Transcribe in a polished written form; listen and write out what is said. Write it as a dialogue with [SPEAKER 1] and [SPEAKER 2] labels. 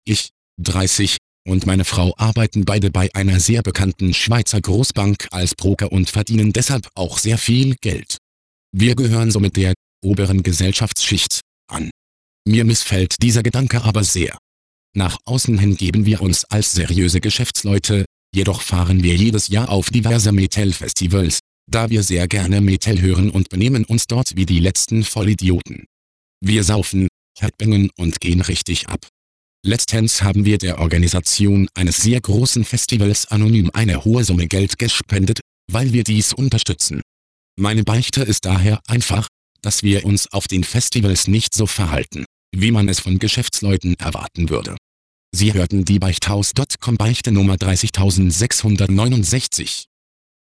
[SPEAKER 1] Ich, 30, und meine Frau arbeiten beide bei einer sehr bekannten Schweizer Großbank als Broker und verdienen deshalb auch sehr viel Geld. Wir gehören somit der oberen Gesellschaftsschicht an. Mir missfällt dieser Gedanke aber sehr. Nach außen hin geben wir uns als seriöse Geschäftsleute, jedoch fahren wir jedes Jahr auf diverse Metal-Festivals, da wir sehr gerne Metal hören und benehmen uns dort wie die letzten Vollidioten. Wir saufen, headbangen und gehen richtig ab. Letztens haben wir der Organisation eines sehr großen Festivals anonym eine hohe Summe Geld gespendet, weil wir dies unterstützen. Meine Beichte ist daher einfach, dass wir uns auf den Festivals nicht so verhalten, wie man es von Geschäftsleuten erwarten würde. Sie hörten die Beichthaus.com Beichte Nummer 30669.